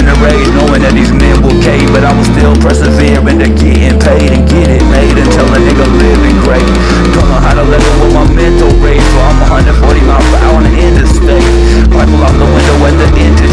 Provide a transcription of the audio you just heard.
in the rage, knowing that these men will cave, but I will still persevere into getting paid and get it made until a nigga living great. Don't know how to let go with my mental rage, so I'm 140 miles per hour on the interstate. Rifle out the window at the interstate.